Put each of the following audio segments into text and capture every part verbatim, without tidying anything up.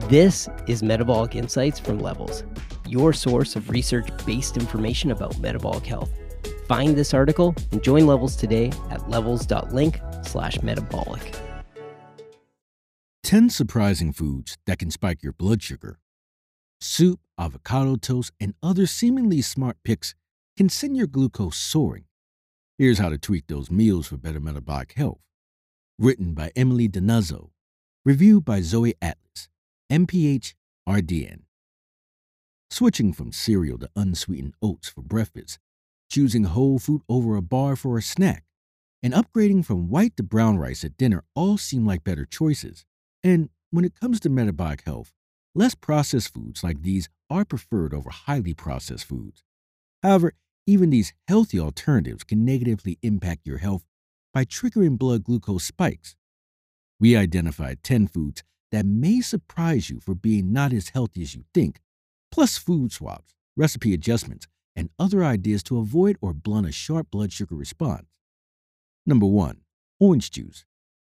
This is Metabolic Insights from Levels, your source of research-based information about metabolic health. Find this article and join Levels today at levels.link slash metabolic. ten surprising foods that can spike your blood sugar. Soup, avocado toast, and other seemingly smart picks can send your glucose soaring. Here's how to tweak those meals for better metabolic health. Written by Emily Donuzzo. Reviewed by Zoe Atlas, M P H R D N. Switching from cereal to unsweetened oats for breakfast, choosing whole fruit over a bar for a snack, and upgrading from white to brown rice at dinner all seem like better choices. And when it comes to metabolic health, less processed foods like these are preferred over highly processed foods. However, even these healthy alternatives can negatively impact your health by triggering blood glucose spikes. We identified ten foods that may surprise you for being not as healthy as you think, plus food swaps, recipe adjustments, and other ideas to avoid or blunt a sharp blood sugar response. Number one, orange juice.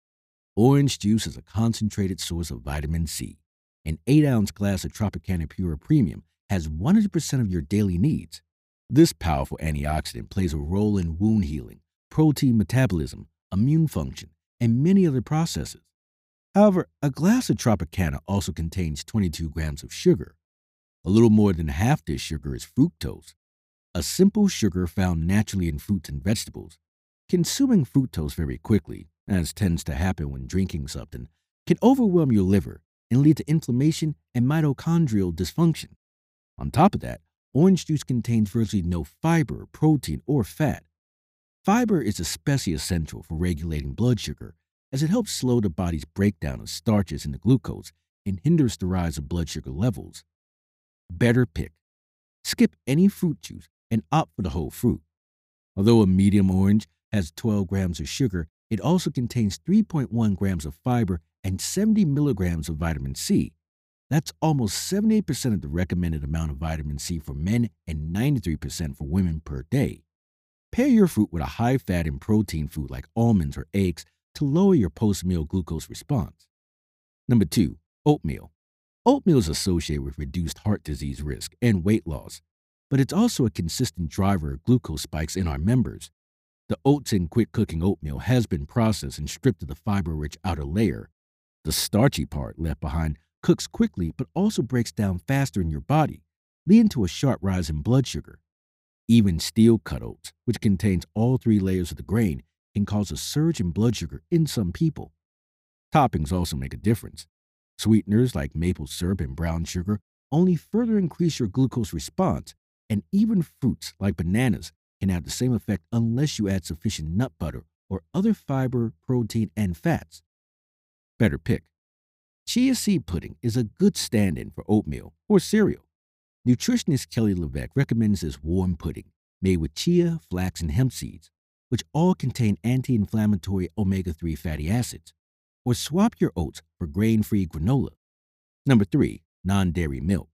Orange juice is a concentrated source of vitamin C. An eight ounce glass of Tropicana Pura Premium has one hundred percent of your daily needs. This powerful antioxidant plays a role in wound healing, protein metabolism, immune function, and many other processes. However, a glass of Tropicana also contains twenty-two grams of sugar. A little more than half this sugar is fructose, a simple sugar found naturally in fruits and vegetables. Consuming fructose very quickly, as tends to happen when drinking something, can overwhelm your liver and lead to inflammation and mitochondrial dysfunction. On top of that, orange juice contains virtually no fiber, protein, or fat. Fiber is especially essential for regulating blood sugar, as it helps slow the body's breakdown of starches into glucose and hinders the rise of blood sugar levels. Better pick. Skip any fruit juice and opt for the whole fruit. Although a medium orange has twelve grams of sugar, it also contains three point one grams of fiber and seventy milligrams of vitamin C. That's almost seventy-eight percent of the recommended amount of vitamin C for men and ninety-three percent for women per day. Pair your fruit with a high-fat and protein food like almonds or eggs to lower your post-meal glucose response. Number two, oatmeal. Oatmeal is associated with reduced heart disease risk and weight loss, but it's also a consistent driver of glucose spikes in our members. The oats in quick-cooking oatmeal has been processed and stripped of the fiber-rich outer layer. The starchy part left behind cooks quickly but also breaks down faster in your body, leading to a sharp rise in blood sugar. Even steel-cut oats, which contains all three layers of the grain, can cause a surge in blood sugar in some people. Toppings also make a difference. Sweeteners like maple syrup and brown sugar only further increase your glucose response, and even fruits like bananas can have the same effect unless you add sufficient nut butter or other fiber, protein, and fats. Better pick. Chia seed pudding is a good stand-in for oatmeal or cereal. Nutritionist Kelly LeVeque recommends this warm pudding made with chia, flax, and hemp seeds, which all contain anti-inflammatory omega three fatty acids. Or swap your oats for grain-free granola. Number three, non-dairy milk.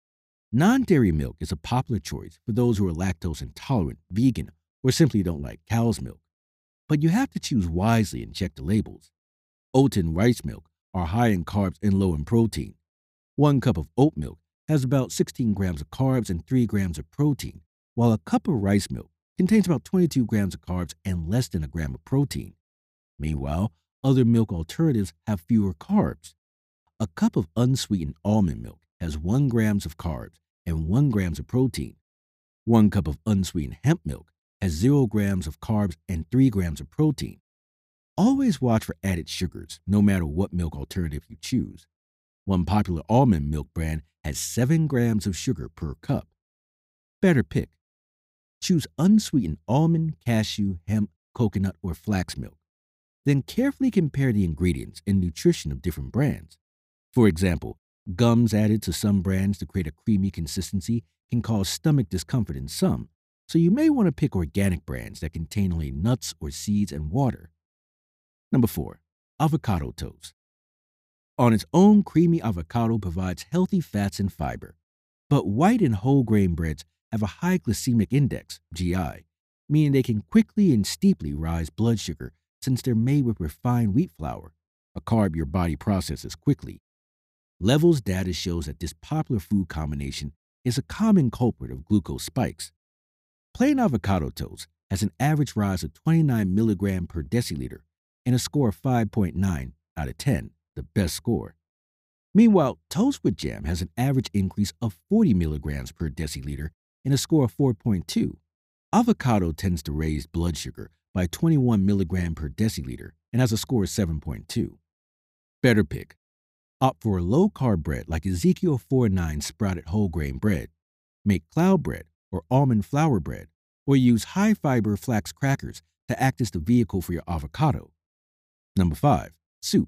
Non-dairy milk is a popular choice for those who are lactose intolerant, vegan, or simply don't like cow's milk. But you have to choose wisely and check the labels. Oat and rice milk are high in carbs and low in protein. One cup of oat milk has about sixteen grams of carbs and three grams of protein, while a cup of rice milk contains about twenty-two grams of carbs and less than a gram of protein. Meanwhile, other milk alternatives have fewer carbs. A cup of unsweetened almond milk has one grams of carbs and one grams of protein. One cup of unsweetened hemp milk has zero grams of carbs and three grams of protein. Always watch for added sugars, no matter what milk alternative you choose. One popular almond milk brand has seven grams of sugar per cup. Better pick. Choose unsweetened almond, cashew, hemp, coconut, or flax milk. Then carefully compare the ingredients and nutrition of different brands. For example, gums added to some brands to create a creamy consistency can cause stomach discomfort in some, so you may want to pick organic brands that contain only nuts or seeds and water. Number four, avocado toast. On its own, creamy avocado provides healthy fats and fiber, but white and whole grain breads have a high glycemic index, G I, meaning they can quickly and steeply rise blood sugar since they're made with refined wheat flour, a carb your body processes quickly. Levels data shows that this popular food combination is a common culprit of glucose spikes. Plain avocado toast has an average rise of twenty-nine milligrams per deciliter and a score of five point nine out of ten, the best score. Meanwhile, toast with jam has an average increase of forty milligrams per deciliter and a score of four point two. Avocado tends to raise blood sugar by twenty-one milligrams per deciliter and has a score of seven point two. Better pick. Opt for a low-carb bread like Ezekiel four nine sprouted whole grain bread. Make cloud bread or almond flour bread, or use high-fiber flax crackers to act as the vehicle for your avocado. Number five. Soup.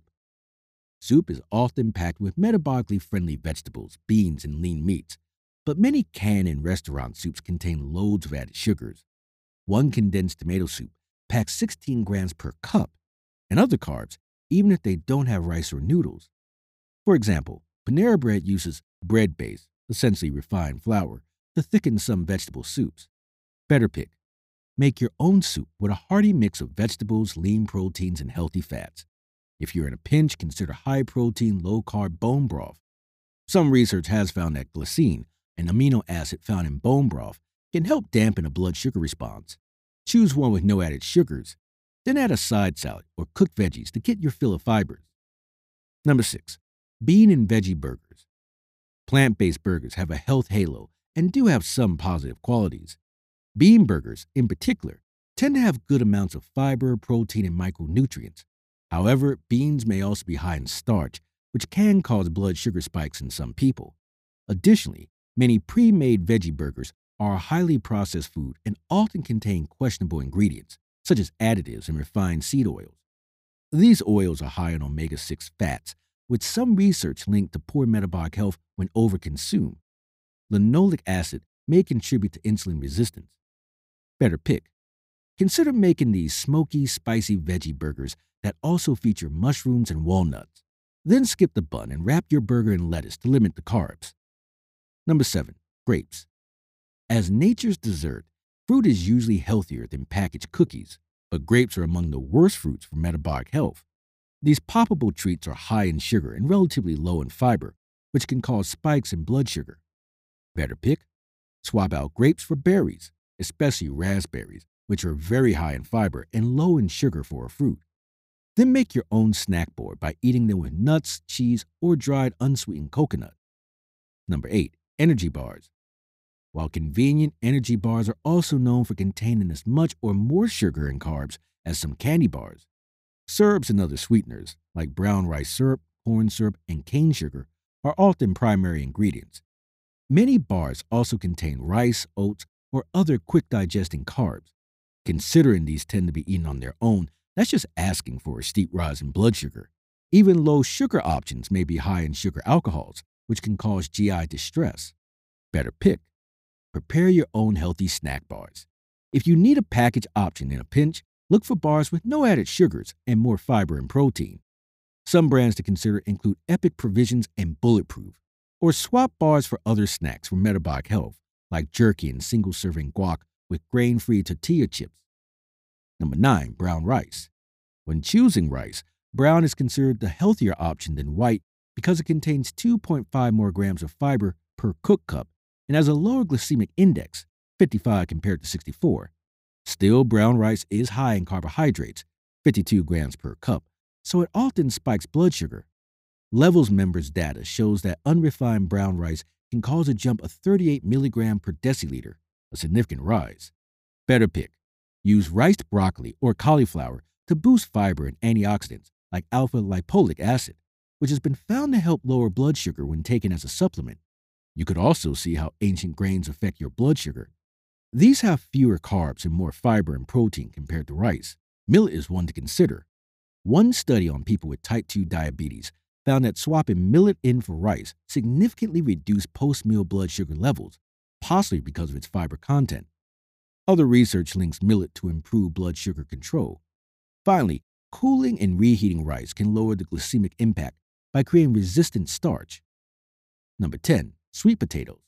Soup is often packed with metabolically friendly vegetables, beans, and lean meats, but many canned and restaurant soups contain loads of added sugars. One condensed tomato soup packs sixteen grams per cup, and other carbs, even if they don't have rice or noodles. For example, Panera Bread uses bread base, essentially refined flour, to thicken some vegetable soups. Better pick. Make your own soup with a hearty mix of vegetables, lean proteins, and healthy fats. If you're in a pinch, consider high-protein, low-carb bone broth. Some research has found that glycine, an amino acid found in bone broth, can help dampen a blood sugar response. Choose one with no added sugars, then add a side salad or cooked veggies to get your fill of fibers. Number six. Bean and veggie burgers. Plant-based burgers have a health halo and do have some positive qualities. Bean burgers, in particular, tend to have good amounts of fiber, protein, and micronutrients. However, beans may also be high in starch, which can cause blood sugar spikes in some people. Additionally, many pre-made veggie burgers are a highly processed food and often contain questionable ingredients, such as additives and refined seed oils. These oils are high in omega six fats, with some research linked to poor metabolic health when overconsumed. Linoleic acid may contribute to insulin resistance. Better pick. Consider making these smoky, spicy veggie burgers that also feature mushrooms and walnuts. Then skip the bun and wrap your burger in lettuce to limit the carbs. Number seven. Grapes. As nature's dessert, fruit is usually healthier than packaged cookies, but grapes are among the worst fruits for metabolic health. These poppable treats are high in sugar and relatively low in fiber, which can cause spikes in blood sugar. Better pick. Swap out grapes for berries, especially raspberries, which are very high in fiber and low in sugar for a fruit. Then make your own snack board by eating them with nuts, cheese, or dried unsweetened coconut. Number eight. Energy bars. While convenient, energy bars are also known for containing as much or more sugar and carbs as some candy bars. Syrups and other sweeteners, like brown rice syrup, corn syrup, and cane sugar, are often primary ingredients. Many bars also contain rice, oats, or other quick-digesting carbs. Considering these tend to be eaten on their own, that's just asking for a steep rise in blood sugar. Even low-sugar options may be high in sugar alcohols, which can cause G I distress. Better pick. Prepare your own healthy snack bars. If you need a package option in a pinch, look for bars with no added sugars and more fiber and protein. Some brands to consider include Epic Provisions and Bulletproof, or swap bars for other snacks for metabolic health, like jerky and single-serving guac with grain-free tortilla chips. Number nine. Brown rice. When choosing rice, brown is considered the healthier option than white because it contains two point five more grams of fiber per cooked cup and has a lower glycemic index, fifty-five compared to sixty-four. Still, brown rice is high in carbohydrates, fifty-two grams per cup, so it often spikes blood sugar. Levels members' data shows that unrefined brown rice can cause a jump of thirty-eight milligrams per deciliter, a significant rise. Better pick. Use riced broccoli or cauliflower to boost fiber and antioxidants like alpha-lipoic acid, which has been found to help lower blood sugar when taken as a supplement. You could also see how ancient grains affect your blood sugar. These have fewer carbs and more fiber and protein compared to rice. Millet is one to consider. One study on people with type two diabetes found that swapping millet in for rice significantly reduced post-meal blood sugar levels, possibly because of its fiber content. Other research links millet to improve blood sugar control. Finally, cooling and reheating rice can lower the glycemic impact by creating resistant starch. Number ten. Sweet potatoes.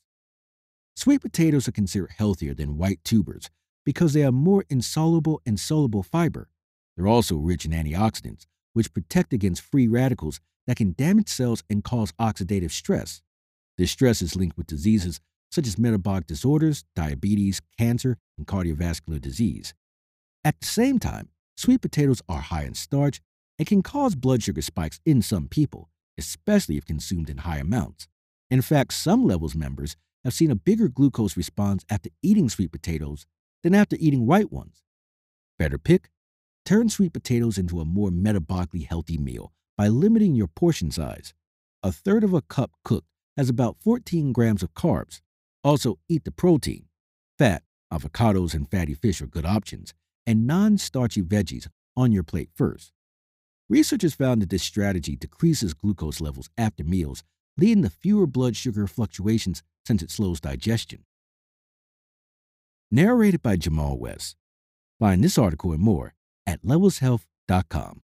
Sweet potatoes are considered healthier than white tubers because they have more insoluble and soluble fiber. They're also rich in antioxidants, which protect against free radicals that can damage cells and cause oxidative stress. This stress is linked with diseases such as metabolic disorders, diabetes, cancer, and cardiovascular disease. At the same time, sweet potatoes are high in starch and can cause blood sugar spikes in some people, especially if consumed in high amounts. In fact, some Levels members have seen a bigger glucose response after eating sweet potatoes than after eating white ones. Better pick: turn sweet potatoes into a more metabolically healthy meal by limiting your portion size. A third of a cup cooked has about fourteen grams of carbs. Also, eat the protein. Fat, avocados, and fatty fish are good options, and non-starchy veggies on your plate first. Researchers found that this strategy decreases glucose levels after meals, leading to fewer blood sugar fluctuations since it slows digestion. Narrated by Jamal West. Find this article and more at levels health dot com.